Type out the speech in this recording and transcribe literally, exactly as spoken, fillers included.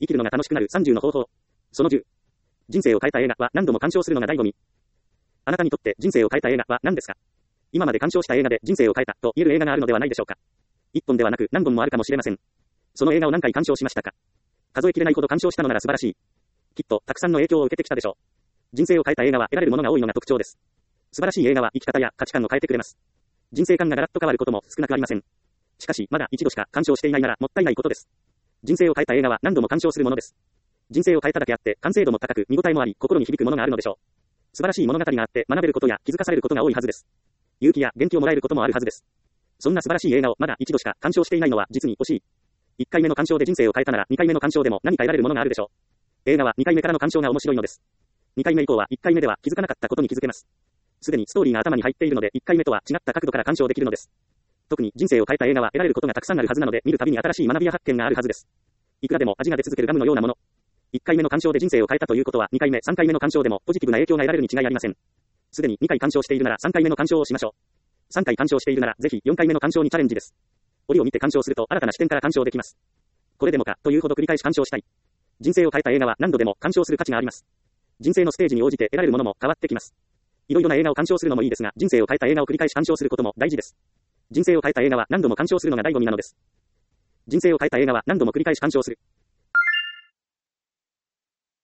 生きるのが楽しくなるさんじゅうの方法。そのじゅう。人生を変えた映画は何度も鑑賞するのが醍醐味。あなたにとって人生を変えた映画は何ですか？今まで鑑賞した映画で人生を変えたと言える映画があるのではないでしょうか。一本ではなく何本もあるかもしれません。その映画を何回鑑賞しましたか？数えきれないほど鑑賞したのなら素晴らしい。きっとたくさんの影響を受けてきたでしょう。人生を変えた映画は得られるものが多いのが特徴です。素晴らしい映画は生き方や価値観を変えてくれます。人生観がガラッと変わることも少なくありません。しかしまだ一度しか鑑賞していないならもったいないことです。人生を変えた映画は何度も鑑賞するものです。人生を変えただけあって完成度も高く見応えもあり心に響くものがあるのでしょう。素晴らしい物語があって学べることや気づかされることが多いはずです。勇気や元気をもらえることもあるはずです。そんな素晴らしい映画をまだ一度しか鑑賞していないのは実に惜しい。いっかいめの鑑賞で人生を変えたならにかいめの鑑賞でも何か得られるものがあるでしょう。映画はにかいめからの鑑賞が面白いのです。にかいめ以降はいっかいめでは気づかなかったことに気づけます。すでにストーリーが頭に入っているのでいっかいめとは違った角度から鑑賞できるのです。特に人生を変えた映画は得られることがたくさんあるはずなので見るたびに新しい学びや発見があるはずです。いくらでも味が出続けるガムのようなもの。いっかいめの鑑賞で人生を変えたということはにかいめ、さんかいめの鑑賞でもポジティブな影響が得られるに違いありません。すでににかい鑑賞しているならさんかいめの鑑賞をしましょう。さんかい鑑賞しているならぜひよんかいめの鑑賞にチャレンジです。折を見て鑑賞すると新たな視点から鑑賞できます。これでもかというほど繰り返し鑑賞したい。人生を変えた映画は何度でも鑑賞する価値があります。人生のステージに応じて得られるものも変わってきます。いろいろな映画を鑑賞するのもいいですが、人生を変えた映画を繰り返し鑑賞することも大事です。人生を変えた映画は何度も鑑賞するのが醍醐味なのです。人生を変えた映画は何度も繰り返し鑑賞する。